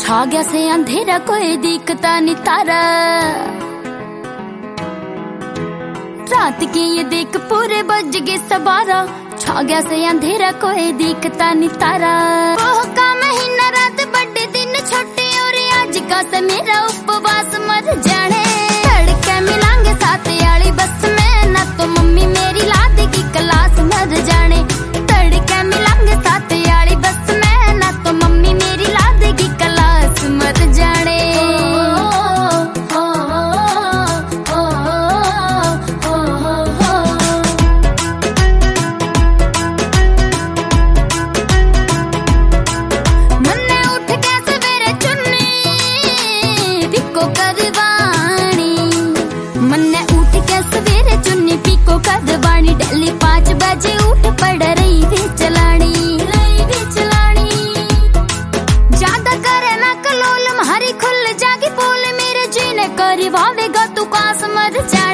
छा गया से अंधेरा कोई दिखता नहीं तारा। रात की ये देख पूरे बज गए 12। छा गया से अंधेरा कोई दिखता नहीं तारा। ओह का महीना रात बड़े दिन छोटे और आज का से मेरा उपवास मर जाने। तड़के मिलांगे साथ याली बस में ना तो मम्मी मेरी ला देगी क्लास मर जाने। तड़के मिलांगे साथ याली बस में ना तो मम्मी मेरी ला देगी क्लास मर जाने। करवानी डेली 5 बजे उठ पड़ रही भी चलानी ज्यादा करे ना कलोल, हमारी खुल जागी पोल मेरे जीने करवावेगा तू कास मर जा।